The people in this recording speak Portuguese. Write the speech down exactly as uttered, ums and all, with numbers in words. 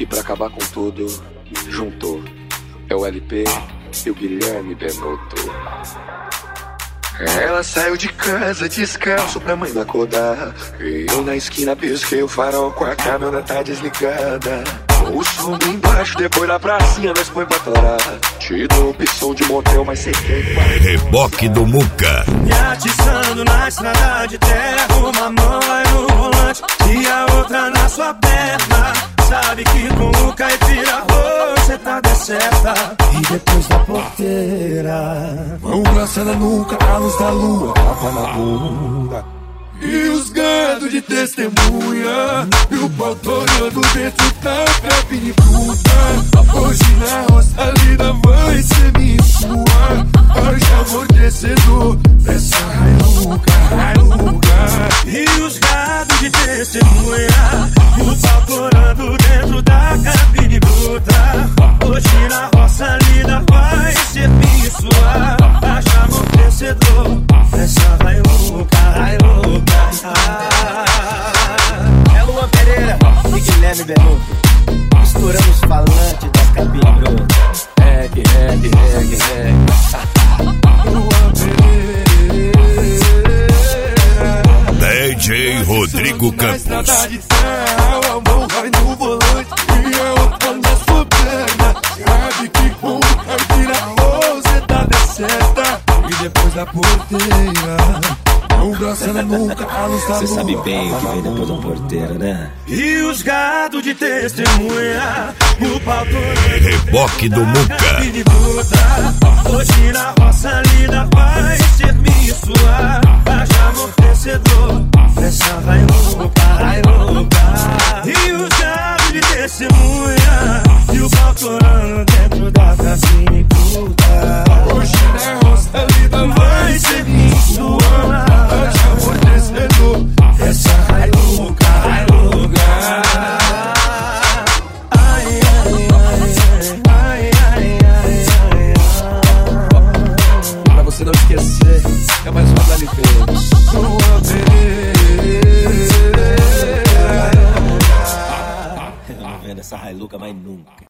E pra acabar com tudo, juntou. É o L P e o Guilherme Benuto. Ela saiu de casa descalço pra mãe não acordar. E eu na esquina pisquei o farol com a câmera tá desligada. O som bem baixo, depois na pracinha nós põe pra torar. Te dou opção de motel, mas sei que Reboque do Muca. Me atiçando na estrada de terra. Uma mão vai no volante e a outra na sua perna. Sabe que com o caipira você tá de certa. E depois da porteira, mão braçada na nuca, a luz da lua, tapa na bunda. E os gados de testemunha, e o pau torando dentro da cabine puta. Hoje na roça a vida vai ser minha e sua. Haja amortecedor dessa railuca, railuca. E os gados de testemunha, e o pau torando dentro da cabine bruta. Hoje na roça a vida vai ser minha e sua. Haja amortecedor dessa railuca, railuca. É Luan Pereira e Guilherme Benuto, misturando os falantes das cabines brutas. Reggae, reggae, reggae, reggae. Luan Pereira. D J Rodrigo Na estrada Campos. de terra, a mão vai no volante e a outra na sua perna. Sabe que com o caipira você tá de certa. E depois da porteira, mão braçada na nuca, a luz da lua. Você sabe bem o que vem depois da porteira, né? E os gados de testemunha, o pau torando Reboque do Muca. hoje na roça a lida vai ser minha e sua. Haja amortecedor dessa railuca, railuca. E os gados de testemunha, e o pau torando dentro da cabine puta. Hoje na roça a lida Vai ser minha e sua. haja amortecedor Essa railuca, railuca. Ai, ai, ai, ai, ai, ai, ai, ai. Pra você não esquecer, é mais uma da L P. Luan Pereira. Eu não vendo essa railuca mais nunca.